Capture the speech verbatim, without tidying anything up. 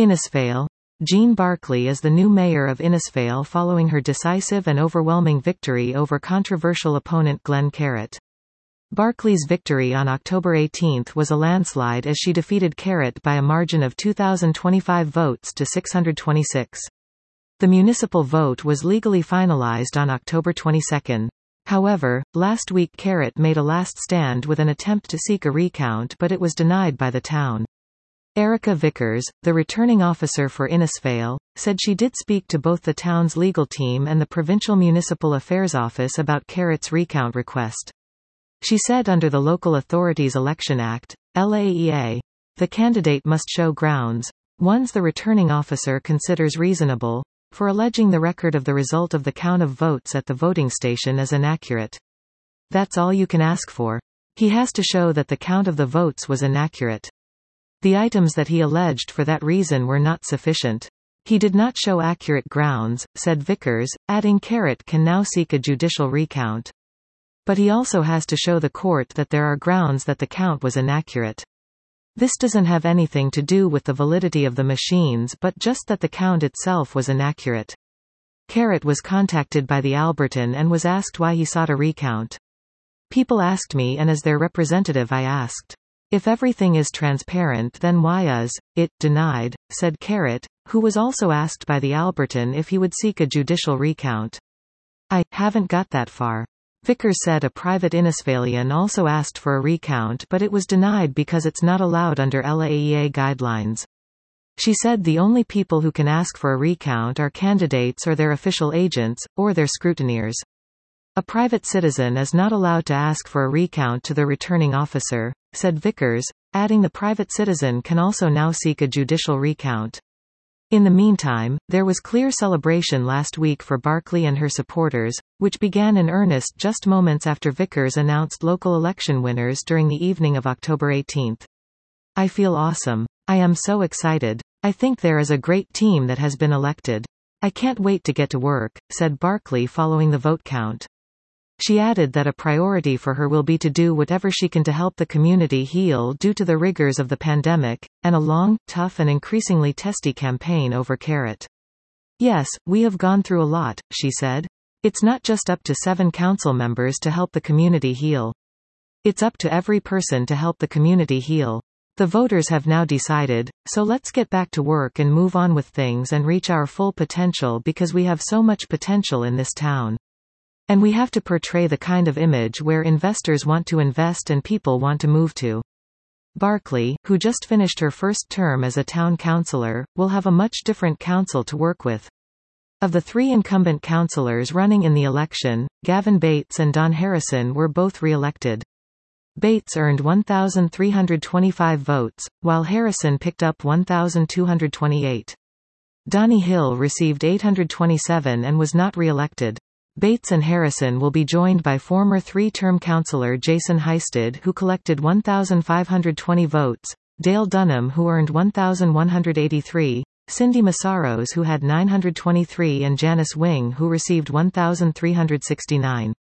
Innisfail. Jean Barclay is the new mayor of Innisfail following her decisive and overwhelming victory over controversial opponent Glenn Carrott. Barclay's victory on October eighteenth was a landslide as she defeated Carrott by a margin of two thousand twenty-five votes to six hundred twenty-six. The municipal vote was legally finalized on October twenty-second. However, last week Carrott made a last stand with an attempt to seek a recount, but it was denied by the town. Erica Vickers, the returning officer for Innisfail, said she did speak to both the town's legal team and the Provincial Municipal Affairs Office about Carrott's recount request. She said under the Local Authorities Election Act, L A E A, the candidate must show grounds, ones the returning officer considers reasonable, for alleging the record of the result of the count of votes at the voting station is inaccurate. That's all you can ask for. He has to show that the count of the votes was inaccurate. The items that he alleged for that reason were not sufficient. He did not show accurate grounds, said Vickers, adding Carrott can now seek a judicial recount. But he also has to show the court that there are grounds that the count was inaccurate. This doesn't have anything to do with the validity of the machines but just that the count itself was inaccurate. Carrott was contacted by the Alberton and was asked why he sought a recount. People asked me, and as their representative I asked, if everything is transparent then why is it denied, said Carrott, who was also asked by the Alberton if he would seek a judicial recount. I haven't got that far. Vickers said a private Innisfailian also asked for a recount but it was denied because it's not allowed under L A E A guidelines. She said the only people who can ask for a recount are candidates or their official agents, or their scrutineers. A private citizen is not allowed to ask for a recount to the returning officer, said Vickers, adding the private citizen can also now seek a judicial recount. In the meantime, there was clear celebration last week for Barclay and her supporters, which began in earnest just moments after Vickers announced local election winners during the evening of October eighteenth. I feel awesome. I am so excited. I think there is a great team that has been elected. I can't wait to get to work, said Barclay following the vote count. She added that a priority for her will be to do whatever she can to help the community heal due to the rigors of the pandemic, and a long, tough and increasingly testy campaign over Carrott. Yes, we have gone through a lot, she said. It's not just up to seven council members to help the community heal. It's up to every person to help the community heal. The voters have now decided, so let's get back to work and move on with things and reach our full potential because we have so much potential in this town. And we have to portray the kind of image where investors want to invest and people want to move to. Barclay, who just finished her first term as a town councillor, will have a much different council to work with. Of the three incumbent councillors running in the election, Gavin Bates and Don Harrison were both re-elected. Bates earned one thousand three hundred twenty-five votes, while Harrison picked up one thousand two hundred twenty-eight. Donnie Hill received eight hundred twenty-seven and was not re-elected. Bates and Harrison will be joined by former three-term councillor Jason Heisted who collected one thousand five hundred twenty votes, Dale Dunham who earned one thousand one hundred eighty-three, Cindy Massaros who had nine hundred twenty-three and Janice Wing who received one thousand three hundred sixty-nine.